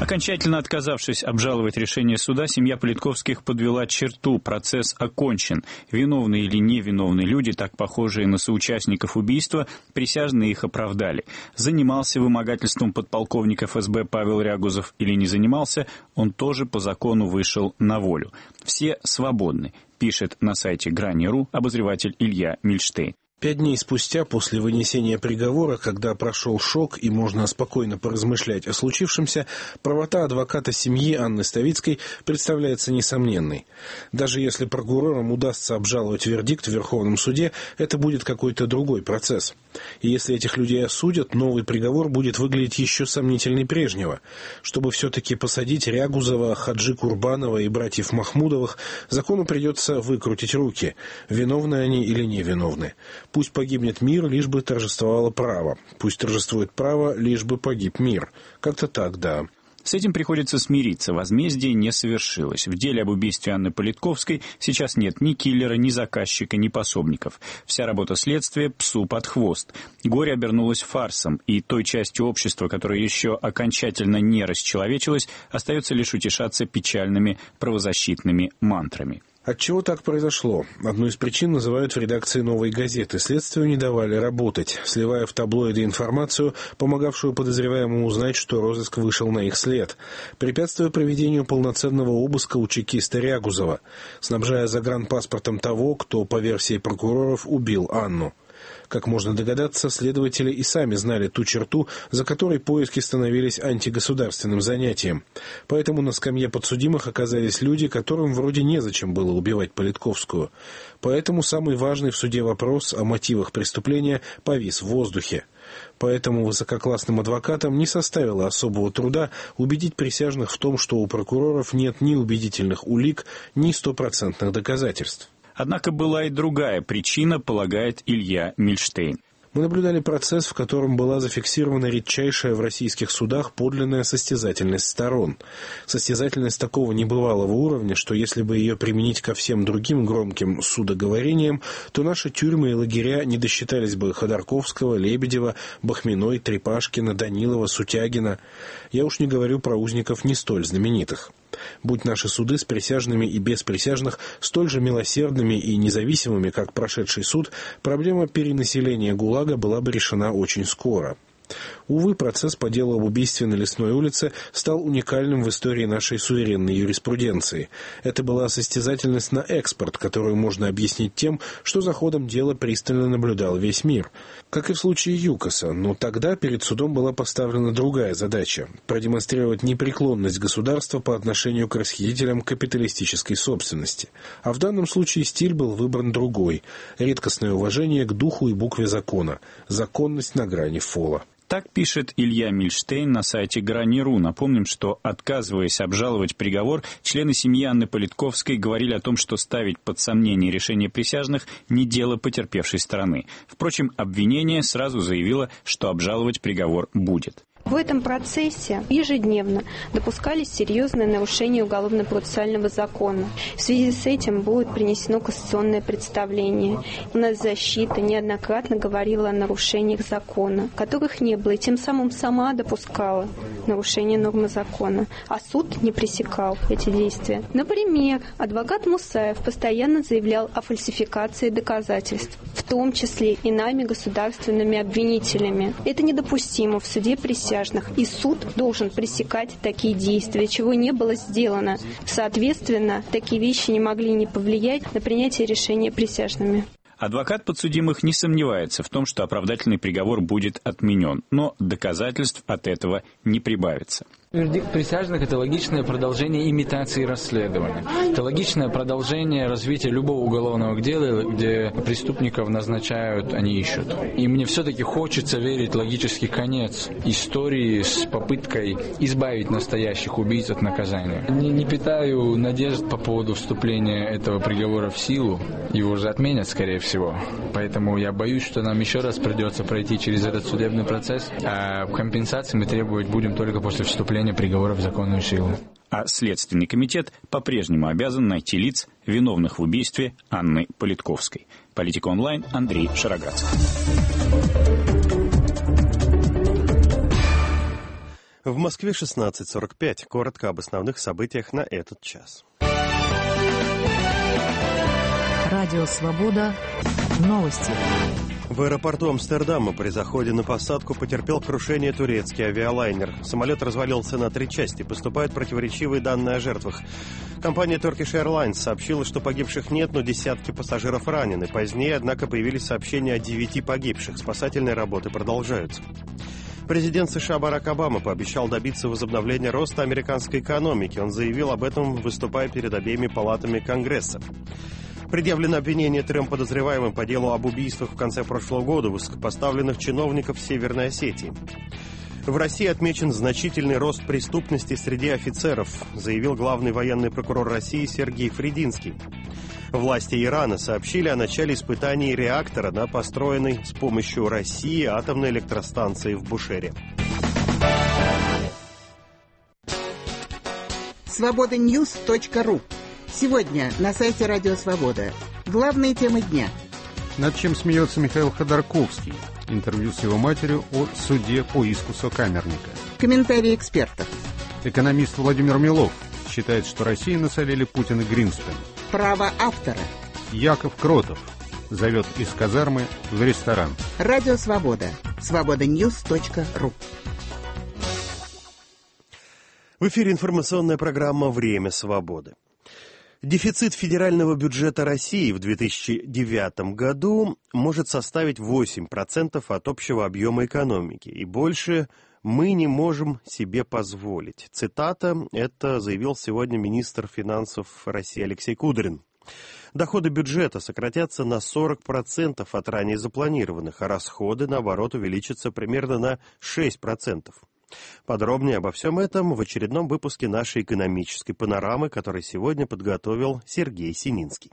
Окончательно отказавшись обжаловать решение суда, семья Политковских подвела черту. Процесс окончен. Виновные или невиновные люди, так похожие на соучастников убийства, присяжные их оправдали. Занимался вымогательством подполковник ФСБ Павел Рягузов или не занимался, он тоже по закону вышел на волю. Все свободны, пишет на сайте Грани.ру обозреватель Илья Мильштейн. 5 дней спустя, после вынесения приговора, когда прошел шок и можно спокойно поразмышлять о случившемся, правота адвоката семьи Анны Ставицкой представляется несомненной. Даже если прокурорам удастся обжаловать вердикт в Верховном суде, это будет какой-то другой процесс. И если этих людей осудят, новый приговор будет выглядеть еще сомнительней прежнего. Чтобы все-таки посадить Рягузова, Хаджи Курбанова и братьев Махмудовых, закону придется выкрутить руки, виновны они или невиновны. Пусть погибнет мир, лишь бы торжествовало право. Пусть торжествует право, лишь бы погиб мир. Как-то так, да. С этим приходится смириться. Возмездие не совершилось. В деле об убийстве Анны Политковской сейчас нет ни киллера, ни заказчика, ни пособников. Вся работа следствия псу под хвост. Горе обернулось фарсом, и той частью общества, которая еще окончательно не расчеловечилась, остается лишь утешаться печальными правозащитными мантрами. Отчего так произошло? Одну из причин называют в редакции «Новой газеты». Следствию не давали работать, сливая в таблоиды информацию, помогавшую подозреваемому узнать, что розыск вышел на их след, препятствуя проведению полноценного обыска у чекиста Рягузова, снабжая загранпаспортом того, кто, по версии прокуроров, убил Анну. Как можно догадаться, следователи и сами знали ту черту, за которой поиски становились антигосударственным занятием. Поэтому на скамье подсудимых оказались люди, которым вроде незачем было убивать Политковскую. Поэтому самый важный в суде вопрос о мотивах преступления повис в воздухе. Поэтому высококлассным адвокатам не составило особого труда убедить присяжных в том, что у прокуроров нет ни убедительных улик, ни стопроцентных доказательств. Однако была и другая причина, полагает Илья Мильштейн. Мы наблюдали процесс, в котором была зафиксирована редчайшая в российских судах подлинная состязательность сторон. Состязательность такого небывалого уровня, что если бы ее применить ко всем другим громким судоговорениям, то наши тюрьмы и лагеря не досчитались бы Ходорковского, Лебедева, Бахминой, Трепашкина, Данилова, Сутягина. Я уж не говорю про узников не столь знаменитых. Будь наши суды с присяжными и без присяжных столь же милосердными и независимыми, как прошедший суд, проблема перенаселения ГУЛАГа была бы решена очень скоро. Увы, процесс по делу об убийстве на Лесной улице стал уникальным в истории нашей суверенной юриспруденции. Это была состязательность на экспорт, которую можно объяснить тем, что за ходом дела пристально наблюдал весь мир. Как и в случае ЮКОСа, но тогда перед судом была поставлена другая задача – продемонстрировать непреклонность государства по отношению к расхитителям капиталистической собственности. А в данном случае стиль был выбран другой – редкостное уважение к духу и букве закона, законность на грани фола. Так пишет Илья Мильштейн на сайте Грани.ру. Напомним, что, отказываясь обжаловать приговор, члены семьи Анны Политковской говорили о том, что ставить под сомнение решение присяжных не дело потерпевшей стороны. Впрочем, обвинение сразу заявило, что обжаловать приговор будет. В этом процессе ежедневно допускались серьезные нарушения уголовно-процессуального закона. В связи с этим будет принесено кассационное представление. У нас защита неоднократно говорила о нарушениях закона, которых не было, и тем самым сама допускала нарушение нормы закона, а суд не пресекал эти действия. Например, адвокат Мусаев постоянно заявлял о фальсификации доказательств, в том числе и нами, государственными обвинителями. Это недопустимо в суде присяжных, и суд должен пресекать такие действия, чего не было сделано. Соответственно, такие вещи не могли не повлиять на принятие решения присяжными. Адвокат подсудимых не сомневается в том, что оправдательный приговор будет отменен, но доказательств от этого не прибавится. Вердикт присяжных – это логичное продолжение имитации расследования. Это логичное продолжение развития любого уголовного дела, где преступников назначают, они ищут. И мне все-таки хочется верить в логический конец истории с попыткой избавить настоящих убийц от наказания. Не питаю надежд по поводу вступления этого приговора в силу. Его же отменят, скорее всего. Поэтому я боюсь, что нам еще раз придется пройти через этот судебный процесс, а компенсации мы требовать будем только после вступления приговора в законную силу. А Следственный комитет по-прежнему обязан найти лиц, виновных в убийстве Анны Политковской. Политика онлайн, Андрей Шароградский. В Москве 16:45. Коротко об основных событиях на этот час. Радио «Свобода». Новости. В аэропорту Амстердама при заходе на посадку потерпел крушение турецкий авиалайнер. Самолет развалился на 3 части. Поступают противоречивые данные о жертвах. Компания Turkish Airlines сообщила, что погибших нет, но десятки пассажиров ранены. Позднее, однако, появились сообщения о 9 погибших. Спасательные работы продолжаются. Президент США Барак Обама пообещал добиться возобновления роста американской экономики. Он заявил об этом, выступая перед обеими палатами Конгресса. Предъявлено обвинение 3 подозреваемым по делу об убийствах в конце прошлого года высокопоставленных чиновников Северной Осетии. В России отмечен значительный рост преступности среди офицеров, заявил главный военный прокурор России Сергей Фридинский. Власти Ирана сообщили о начале испытаний реактора на построенной с помощью России атомной электростанции в Бушере. Свобода-Ньюс.ру. Сегодня на сайте Радио Свобода. Главные темы дня. Над чем смеется Михаил Ходорковский. Интервью с его матерью о суде по иску сокамерника. Комментарии экспертов. Экономист Владимир Милов считает, что России насолили Путин и Гринспен. Право автора. Яков Кротов зовет из казармы в ресторан. Радио Свобода. Свобода-Ньюс.ру. В эфире информационная программа «Время свободы». Дефицит федерального бюджета России в 2009 году может составить 8% от общего объема экономики, и больше мы не можем себе позволить. Цитата, это заявил сегодня министр финансов России Алексей Кудрин. Доходы бюджета сократятся на 40% от ранее запланированных, а расходы, наоборот, увеличатся примерно на 6%. Подробнее обо всем этом в очередном выпуске нашей экономической панорамы, который сегодня подготовил Сергей Сининский.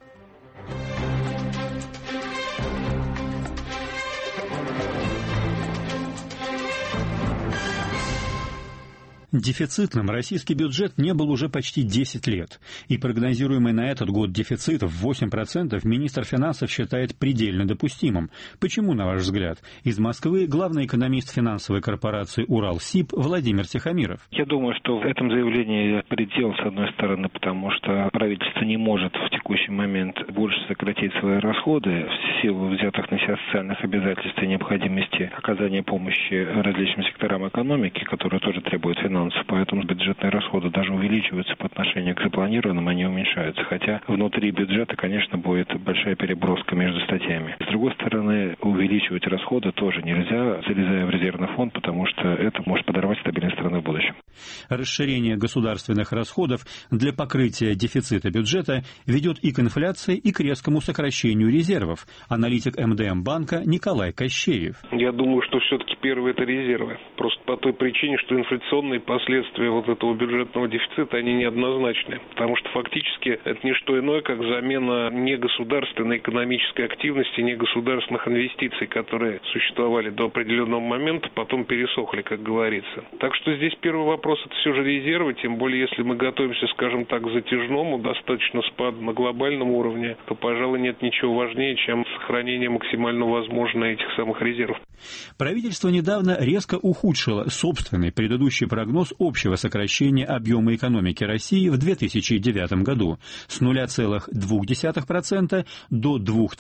Дефицитным российский бюджет не был уже почти 10 лет, и прогнозируемый на этот год дефицит в 8% министр финансов считает предельно допустимым. Почему, на ваш взгляд? Из Москвы главный экономист финансовой корпорации «Уралсиб» Владимир Тихомиров. Я думаю, что в этом заявлении предел, с одной стороны, потому что правительство не может в текущий момент больше сократить свои расходы в силу взятых на себя социальных обязательств и необходимости оказания помощи различным секторам экономики, которые тоже требуют финансов. Поэтому бюджетные расходы даже увеличиваются по отношению к запланированным, они уменьшаются. Хотя внутри бюджета, конечно, будет большая переброска между статьями. С другой стороны, увеличивать расходы тоже нельзя, залезая в резервный фонд, потому что это может подорвать стабильность страны в будущем. Расширение государственных расходов для покрытия дефицита бюджета ведет и к инфляции, и к резкому сокращению резервов. Аналитик МДМ-банка Николай Кощеев. Я думаю, что все-таки первое – это резервы. Просто по той причине, что инфляционные последствия вот этого бюджетного дефицита, они неоднозначны. Потому что фактически это не что иное, как замена негосударственной экономической активности, негосударственных инвестиций, которые существовали до определенного момента, потом пересохли, как говорится. Так что здесь первый вопрос – это все же резервы, тем более если мы готовимся, скажем так, к затяжному, достаточно спаду на глобальном уровне, то, пожалуй, нет ничего важнее, чем сохранение максимально возможно этих самых резервов. Правительство недавно резко ухудшило собственный предыдущий прогноз общего сокращения объема экономики России в 2009 году с 0,2% до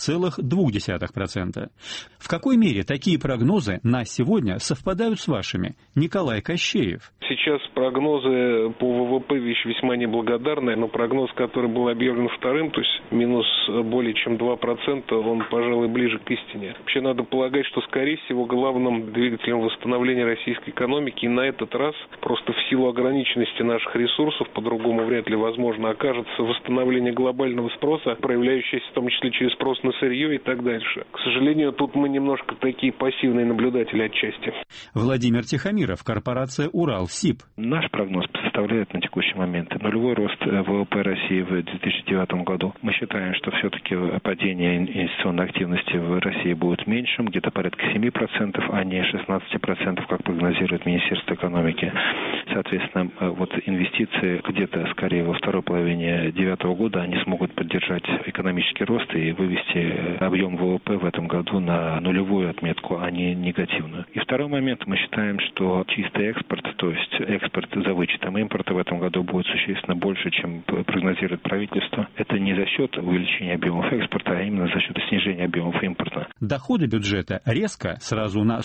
2,2%. В какой мере такие прогнозы на сегодня совпадают с вашими? Николай Кощеев. Сейчас прогнозы по ВВП вещь весьма неблагодарная, но прогноз, который был объявлен вторым, то есть минус более чем 2%, он, пожалуй, ближе к истине. Вообще надо полагать, что, скорее всего, главным двигателем восстановления российской экономики и на этот раз просто в силу ограниченности наших ресурсов, по-другому вряд ли возможно, окажется восстановление глобального спроса, проявляющееся в том числе через спрос на сырье и так дальше. К сожалению, тут мы немножко такие пассивные наблюдатели отчасти. Владимир Тихомиров, корпорация «Уралсиб». Наш прогноз составляет на текущий момент нулевой рост ВВП России в 2009 году. Мы считаем, что все-таки падение инвестиционной активности в России будет меньшим, где-то порядка 7%, а не 16%, как прогнозирует Министерство экономики. Соответственно, вот инвестиции где-то скорее во второй половине 2009 года они смогут поддержать экономический рост и вывести объем ВВП в этом году на нулевую отметку, а не негативную. И второй момент, мы считаем, что чистый экспорт, то есть экспорт за вычетом импорта в этом году будет существенно больше, чем прогнозирует правительство. Это не за счет увеличения объемов экспорта, а именно за счет снижения объемов импорта. Доходы бюджета резко, сразу на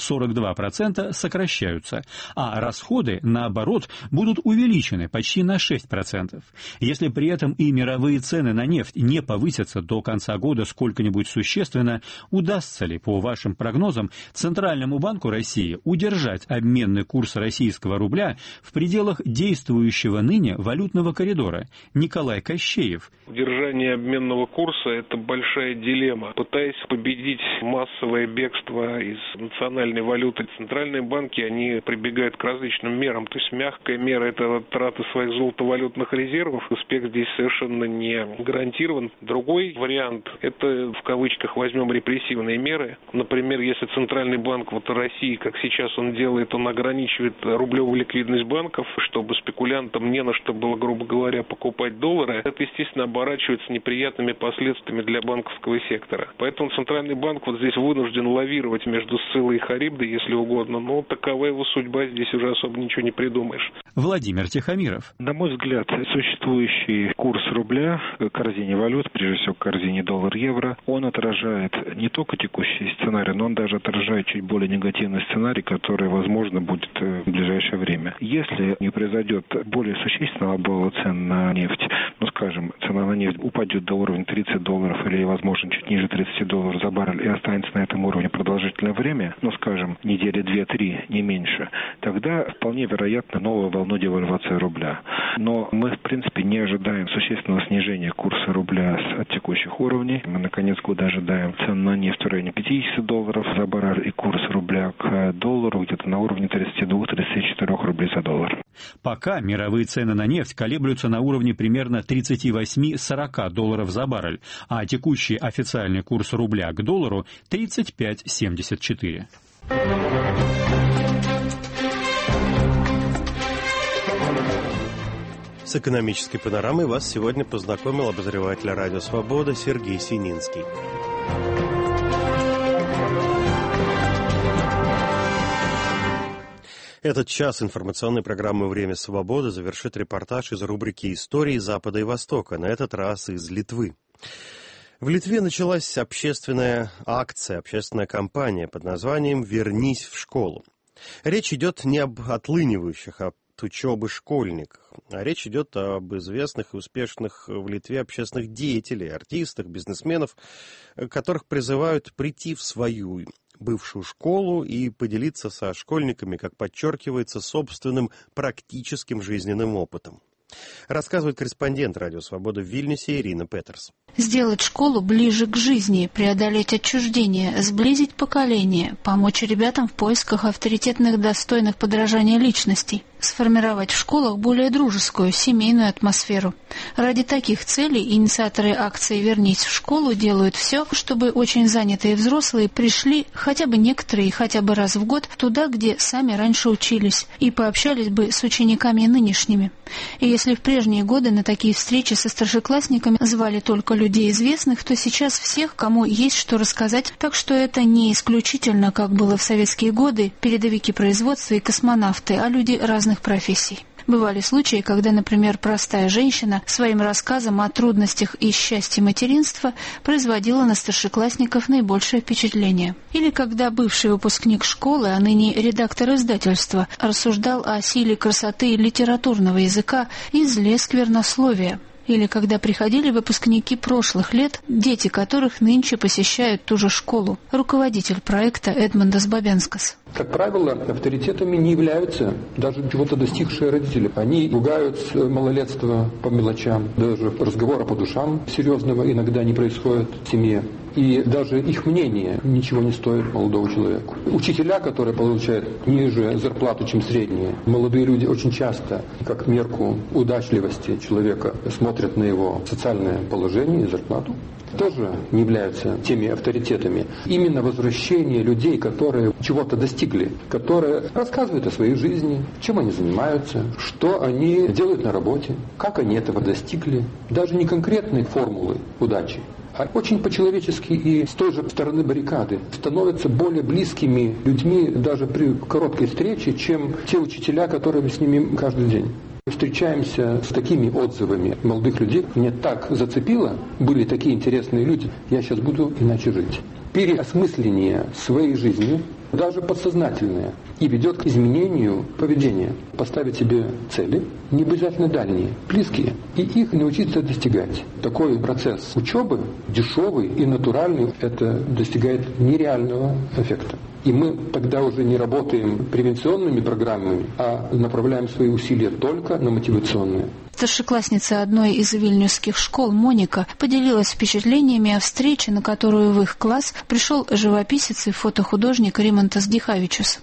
42% сокращаются, а расходы, наоборот, будут увеличены почти на 6%. Если при этом и мировые цены на нефть не повысятся до конца года сколько-нибудь существенно, удастся ли, по вашим прогнозам, Центральному банку России удержать обменный курс российского рубля в пределах действующего ныне валютного коридора? Николай Кощеев. Удержание обменного курса – это большая дилемма. Пытаясь победить массовое бегство из национальной валюты, центральные банки, они прибегают к различным мерам. То есть мягкая мера – это трата своих золотовалютных резервов. Успех здесь совершенно не гарантирован. Другой вариант – это, в кавычках, возьмем репрессивные меры. Например, если Центральный банк России, как сейчас он делает, он ограничивает рублевую ликвидность банков, чтобы спекулянтам не на что было, грубо говоря, покупать доллары, это, естественно, оборачивается неприятными последствиями для банковского сектора. Поэтому Центральный банк здесь вынужден лавировать между Сциллой и Харибдой, если угодно, но такова его судьба, здесь уже особо ничего не придумаешь. Владимир Тихомиров. На мой взгляд, существующий курс рубля к корзине валют, прежде всего к корзине доллар-евро, он отражает не только текущий сценарий, но он даже отражает чуть более негативный сценарий, который, возможно, будет в ближайшее время. Если не произойдет более существенного обвала цен на нефть, скажем, цена на нефть упадет до уровня $30 или, возможно, чуть ниже $30 за баррель и останется на этом уровне продолжительное время, скажем, недели 2-3, не меньше, тогда вполне вероятно новая волна девальвации рубля. Но мы, в принципе, не ожидаем существенного снижения курса рубля от текущих уровней. Мы на конец года ожидаем цену на нефть в районе $50 за баррель и курс рубля к доллару где-то на уровне 32-34 рублей за доллар. Пока мировые цены на нефть колеблются на уровне примерно $38-40 за баррель, а текущий официальный курс рубля к доллару 35,74. С экономической панорамой вас сегодня познакомил обозреватель «Радио Свобода» Сергей Сининский. Этот час информационной программы «Время свободы» завершит репортаж из рубрики «Истории Запада и Востока», на этот раз из Литвы. В Литве началась общественная акция, общественная кампания под названием «Вернись в школу». Речь идет не об отлынивающих от учебы школьниках, а речь идет об известных и успешных в Литве общественных деятелях, артистах, бизнесменов, которых призывают прийти в свою бывшую школу и поделиться со школьниками, как подчеркивается, собственным практическим жизненным опытом. Рассказывает корреспондент «Радио Свобода» в Вильнюсе Ирина Петерс. Сделать школу ближе к жизни, преодолеть отчуждение, сблизить поколения, помочь ребятам в поисках авторитетных, достойных подражания личностей, сформировать в школах более дружескую, семейную атмосферу. Ради таких целей инициаторы акции «Вернись в школу» делают все, чтобы очень занятые взрослые пришли, хотя бы некоторые, хотя бы раз в год, туда, где сами раньше учились, и пообщались бы с учениками нынешними. И если в прежние годы на такие встречи со старшеклассниками звали только людей известных, то сейчас всех, кому есть что рассказать, так что это не исключительно, как было в советские годы, передовики производства и космонавты, а люди разных профессий. Бывали случаи, когда, например, простая женщина своим рассказом о трудностях и счастье материнства производила на старшеклассников наибольшее впечатление. Или когда бывший выпускник школы, а ныне редактор издательства, рассуждал о силе красоты литературного языка и зле сквернословия. Или когда приходили выпускники прошлых лет, дети которых нынче посещают ту же школу. Руководитель проекта Эдмундас Бабенскас. Как правило, авторитетами не являются даже чего-то достигшие родители. Они ругают малолетство по мелочам, даже разговора по душам серьезного иногда не происходит в семье. И даже их мнение ничего не стоит молодому человеку. Учителя, которые получают ниже зарплату, чем средние, молодые люди очень часто, как мерку удачливости человека, смотрят на его социальное положение и зарплату. тоже не являются теми авторитетами. Именно возвращение людей, которые чего-то достигли, которые рассказывают о своей жизни, чем они занимаются, что они делают на работе, как они этого достигли. Даже не конкретные формулы удачи, а очень по-человечески и с той же стороны баррикады становятся более близкими людьми даже при короткой встрече, чем те учителя, которые с ними каждый день. Встречаемся с такими отзывами молодых людей. Мне так зацепило, были такие интересные люди, я сейчас буду иначе жить. Переосмысление своей жизни, даже подсознательное, и ведет к изменению поведения. Поставить себе цели, не обязательно дальние, близкие, и их научиться достигать. Такой процесс учебы, дешевый и натуральный, это достигает нереального эффекта. И мы тогда уже не работаем превенционными программами, а направляем свои усилия только на мотивационные. Старшеклассница одной из вильнюсских школ Моника поделилась впечатлениями о встрече, на которую в их класс пришел живописец и фотохудожник Римантас Дихавичус.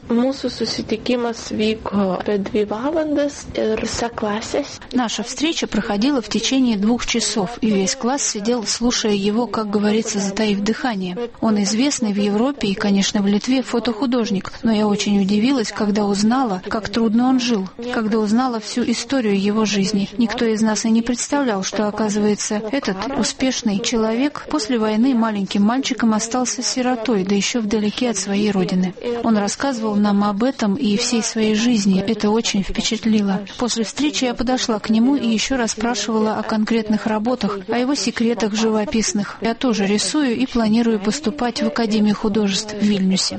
Наша встреча проходила в течение 2 часов, и весь класс сидел, слушая его, как говорится, затаив дыхание. Он известный в Европе и, конечно, в Литве фотохудожник, но я очень удивилась, когда узнала, как трудно он жил, когда узнала всю историю его жизни. Никто из нас и не представлял, что, оказывается, этот успешный человек после войны маленьким мальчиком остался сиротой, да еще вдалеке от своей родины. Он рассказывал нам об этом и всей своей жизни. Это очень впечатлило. После встречи я подошла к нему и еще раз спрашивала о конкретных работах, о его секретах живописных. Я тоже рисую и планирую поступать в Академию художеств в Вильнюсе.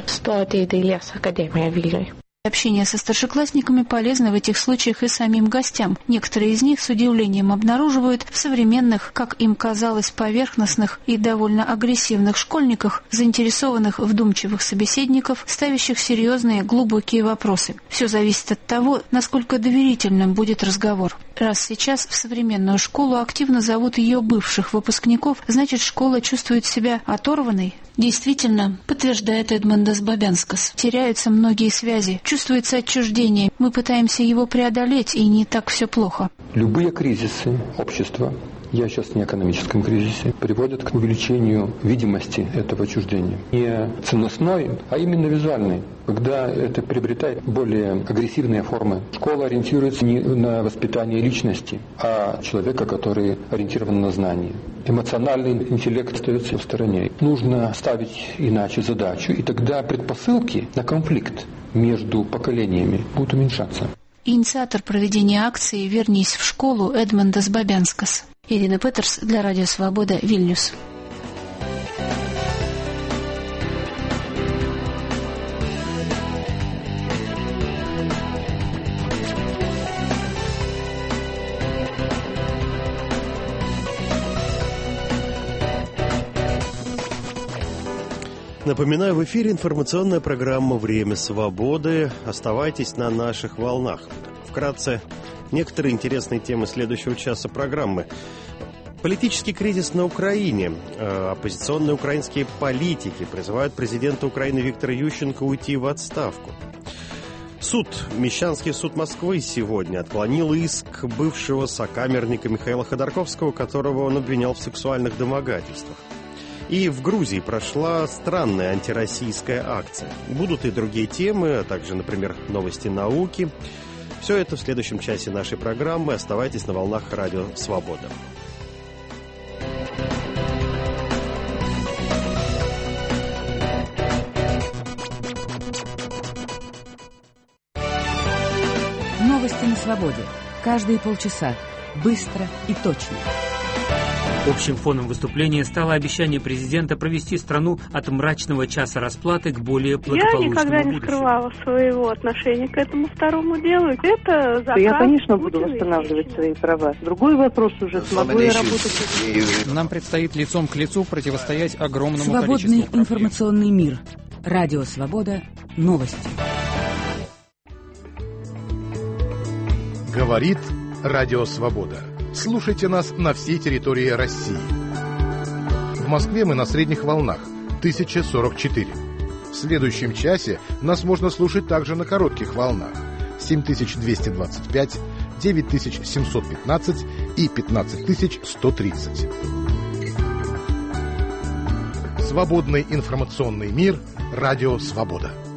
Общение со старшеклассниками полезно в этих случаях и самим гостям. Некоторые из них с удивлением обнаруживают в современных, как им казалось, поверхностных и довольно агрессивных школьниках, заинтересованных вдумчивых собеседников, ставящих серьезные, глубокие вопросы. Все зависит от того, насколько доверительным будет разговор. Раз сейчас в современную школу активно зовут ее бывших выпускников, значит, школа чувствует себя оторванной. Действительно, подтверждает Эдмундас Бабянскас. Теряются многие связи, чувствуется отчуждение. Мы пытаемся его преодолеть, и не так все плохо. Любые кризисы общества, я сейчас не о экономическом кризисе, приводят к увеличению видимости этого отчуждения. Не ценностной, а именно визуальной, когда это приобретает более агрессивные формы. Школа ориентируется не на воспитание личности, а человека, который ориентирован на знание. Эмоциональный интеллект остается в стороне. Нужно ставить иначе задачу, и тогда предпосылки на конфликт между поколениями будут уменьшаться. Инициатор проведения акции «Вернись в школу» Эдмундас Бабянскас. Ирина Петерс для Радио Свобода, Вильнюс. Напоминаю, в эфире информационная программа «Время свободы». Оставайтесь на наших волнах. Вкратце, некоторые интересные темы следующего часа программы. Политический кризис на Украине. Оппозиционные украинские политики призывают президента Украины Виктора Ющенко уйти в отставку. Мещанский суд Москвы сегодня отклонил иск бывшего сокамерника Михаила Ходорковского, которого он обвинял в сексуальных домогательствах. И в Грузии прошла странная антироссийская акция. Будут и другие темы, а также, например, новости науки. Все это в следующем часе нашей программы. Оставайтесь на волнах Радио Свобода. Новости на свободе. Каждые полчаса. Быстро и точно. Общим фоном выступления стало обещание президента провести страну от мрачного часа расплаты к более благополучному будущему. Я никогда не скрывала своего отношения к этому второму делу. Это заказ. Я, конечно, буду восстанавливать свои права. Другой вопрос уже, смогу я работать. Нам предстоит лицом к лицу противостоять огромному количеству проблем. Свободный информационный мир. Радио Свобода. Новости. Говорит Радио Свобода. Слушайте нас на всей территории России. В Москве мы на средних волнах 1044. В следующем часе нас можно слушать также на коротких волнах 7225, 9715 и 15130. Свободный информационный мир. Радио «Свобода».